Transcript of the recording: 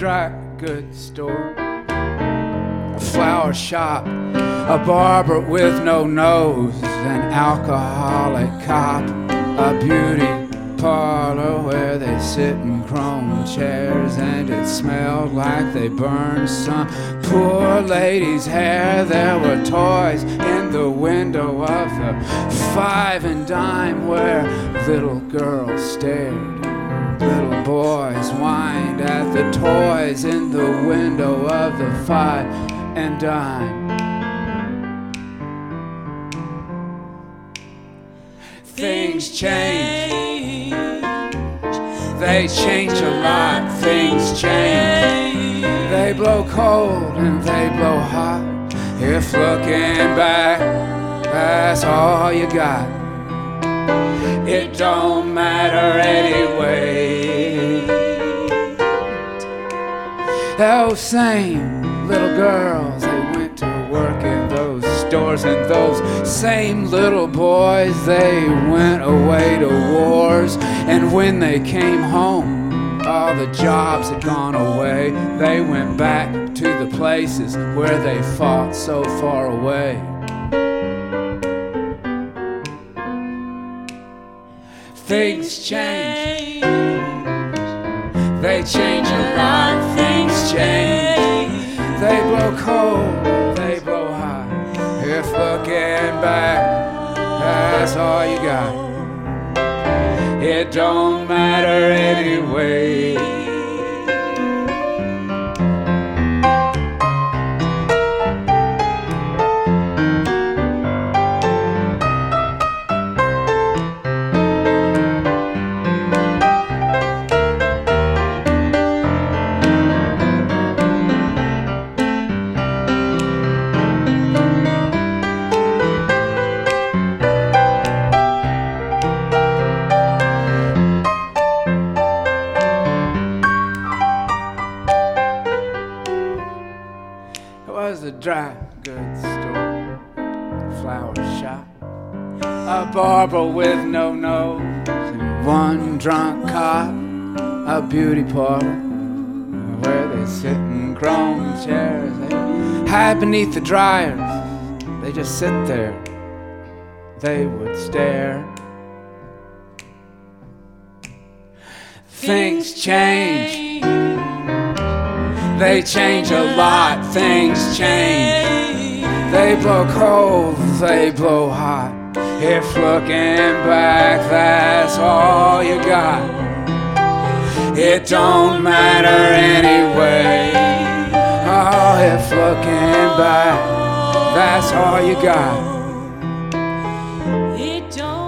dry goods store, a flower shop, a barber with no nose, an alcoholic cop, a beauty parlor where they sit in chrome chairs, and it smelled like they burned some poor lady's hair. There were toys in the window of the five and dime where little girls stared, little boys whined at the toys in the window of the five and dime. Things change, they change a lot. Things change, they blow cold and they blow hot. If looking back, that's all you got, it don't matter anyway. Those same little girls, they went to work in those stores, and those same little boys, they went away to wars. And when they came home, all the jobs had gone away. They went back to the places where they fought so far away. Things change, they change a lot. Things change, they blow cold, they blow hot. If looking back, that's all you got, it don't matter anyway. A dry goods store, flower shop, a barber with no nose, and one drunk cop, a beauty parlor where they sit in chrome chairs. They hide beneath the dryers, they just sit there, they would stare. Things change, they change a lot. Things change, they blow cold, they blow hot. If looking back, that's all you got, it don't matter anyway. Oh, if looking back, that's all you got, it don't